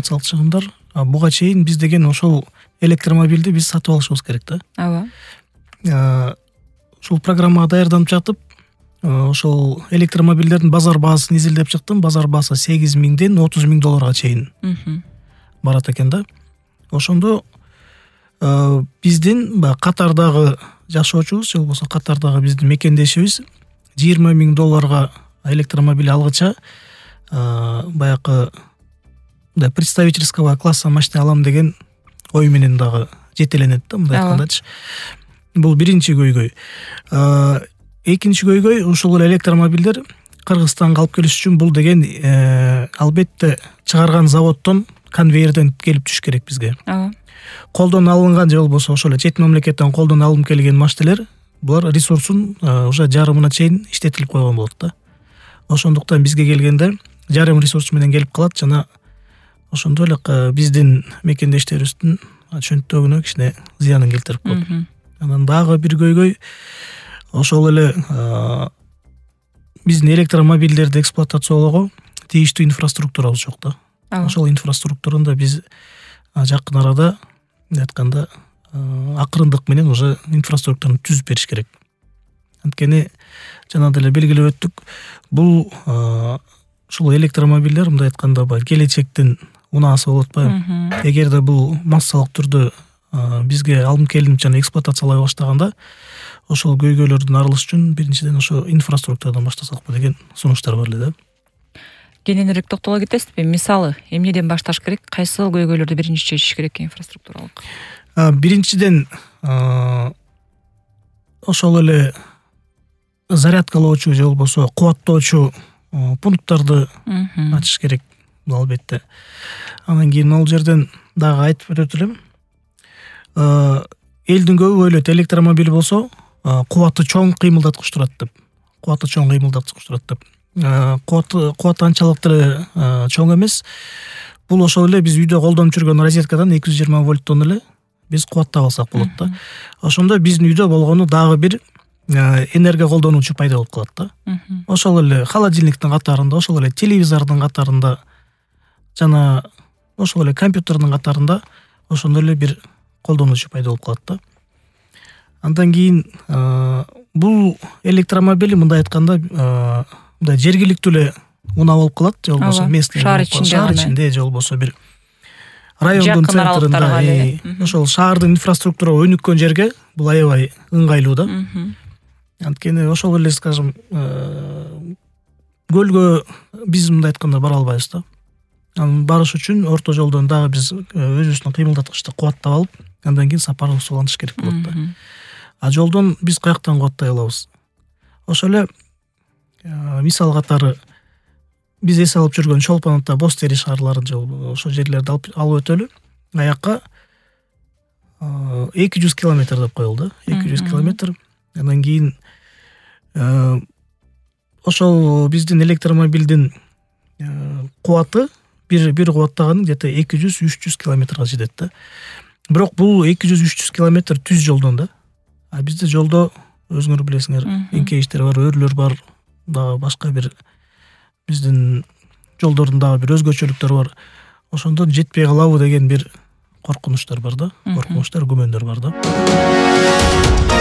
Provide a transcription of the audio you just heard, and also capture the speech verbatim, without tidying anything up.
эксплуатациялык чыгымдар. Буга чейин биз деген ошол электромобилди биз сатып алышыбыз керек да. Ооба. Ушул программага даярданып жатып, ошол электромобилдердин базар баасын изилдеп чыктым. Базар баасы сегиз миңден отуз миң долларга чейин барат экен да. Ошондо биздин баягы Катардагы жашоочубуз же болбосо Катардагы биздин мекендешибиз жыйырма миң долларга электромобиль алгыча баягы представительского класса машина алам деген ой менен дагы жетеленет да, мындай айткандачы. Бул биринчи көйгөй. Экинчи көйгөй ушул электромобилдер Кыргызстанга алып келиш үчүн бул деген албетте чыгарган заводдон конвейерден келип түш керек бизге. Ооба. Колдон алынган же болбосо ошол чет мамлекеттен колдон алынып келген машиналар булар ресурсун уже жарымына чейин иштетилип койгон болот да. Ошондуктан бизге келгенде жарым ресурс менен келип калат жана ошондой эле биздин мекендештерибиздин чөнтөгүнө кичине зыянын келтирип коет. Анан дагы бир көйгөй ошол эле биздин электромобилдерди эксплуатациялоого тийиштүү инфраструктурабыз жок да. Ошол инфраструктураны да биз жакын арада айтканда акырындык менен уже инфраструктураны түзүп бериш керек. Анткени жана деле белгилеп өттүк, бул ушул электромобилдер мындай айтканда баягы келечектин унаасы болуп атпайбы? Эгерде бул массалык түрдө бизге алынып келинип жана эксплуатациялай баштаганда ошол көйгөйлөрдөн арылыш үчүн биринчиден ошо инфраструктурадан баштасакпы деген сунуштар бар эле да. Кененирээк токтоло кетесизби? Мисалы, эмнеден башташ керек? Кайсы көйгөйлөрдү биринчи чечиш керек инфраструктуралык? Биринчиден ошол эле зарядкалоочу же болбосо кубаттоочу пункттарды ачыш керек, бул албетте. Анан кийин ал жерден дагы айтып өтөт элем. Элдин көбү ойлойт, электромобиль болсо кубаты чоң кыймылдаткыч турат деп. Кубаты чоң кыймылдаткыч турат деп. Кубаты кубаты анчалык деле чоң эмес. Бул ошол эле биз үйдө колдонуп жүргөн розеткадан эки жүз жыйырма вольттон эле биз кубаттап алсак болот да. Ошондо биздин үйдө болгону дагы бир энергия колдонуучу пайда болуп калат да. Ошол эле холодильниктин катарында, ошол эле телевизордун катарында жана ошол эле компьютердин катарында ошондой эле бир колдонуучу пайда болуп калат да. Андан кийин бул электромобиль мындай айтканда мындай жергиликтүү эле унаа болуп калат, же болбосо местный шаар ичинде же болбосо бир райондун центринде, ошол шаардын инфраструктура өнүккөн жерге бул аябай ыңгайлуу да. Анткени ошол эле, скажем, көлгө биз мындай айтканда бара албайбыз да. Анан барыш үчүн орто жолдон дагы биз өзүбүздүн кыймылдаткычты кубаттап алып, андан кийин сапарыбызды улантыш керек болот да. А жолдон биз каяктан кубаттай алабыз? Ошол эле мисал катары биз эс алып жүргөн Чолпон ата Бостери шаарларын же ошол жерлерди алып алып өтөлү. Аякка эки жүз километр деп коелду, эки жүз километр. Андан кийин ошол биздин электромобилдин кубаты бир бир кубаттаганы где-то эки жүз үч жүз километрга жетет да. Бирок бул эки жүз үч жүз километр түз жолдон да. А бизде жолдо өзүңөр билесиңер, эңкейиштер бар, өрлөр бар, дагы башка бир биздин жолдордун дагы бир өзгөчөлүктөрү бар. Ошондон жетпей калабы деген бир коркунучтар бар да, коркунучтар, күмөндөр бар да.